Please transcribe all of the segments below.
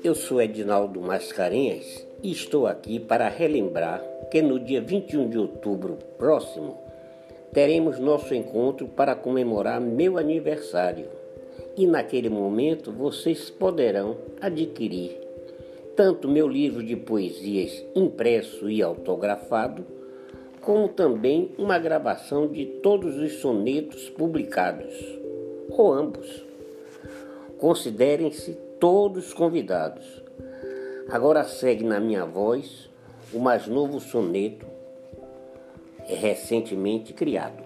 Eu sou Edinaldo Mascarenhas e estou aqui para relembrar que no dia 21 de outubro próximo teremos nosso encontro para comemorar meu aniversário. E naquele momento vocês poderão adquirir tanto meu livro de poesias impresso e autografado, como também uma gravação de todos os sonetos publicados, ou ambos. Considerem-se todos convidados. Agora segue na minha voz o mais novo soneto recentemente criado.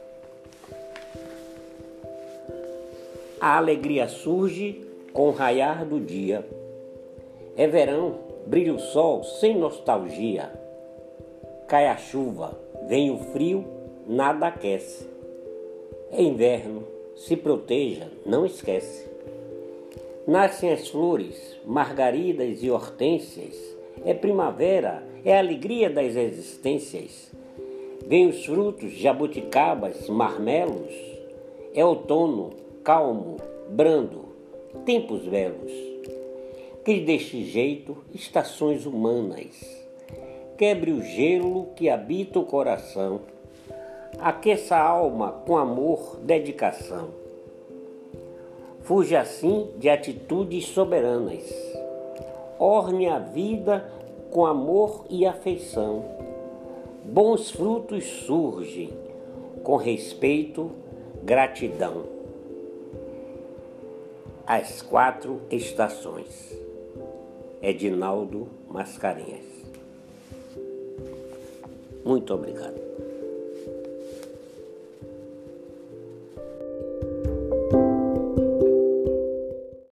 A alegria surge com o raiar do dia. É verão, brilha o sol sem nostalgia. Cai a chuva, vem o frio, nada aquece. É inverno, se proteja, não esquece. Nascem as flores, margaridas e hortênsias. É primavera, é a alegria das existências. Vêm os frutos, jabuticabas, marmelos. É outono, calmo, brando, tempos belos. Crie deste jeito estações humanas. Quebre o gelo que habita o coração. Aqueça a alma com amor, dedicação. Fuja assim de atitudes soberanas. Orne a vida com amor e afeição. Bons frutos surgem com respeito, gratidão. As 4 estações. Edinaldo Mascarenhas. Muito obrigado.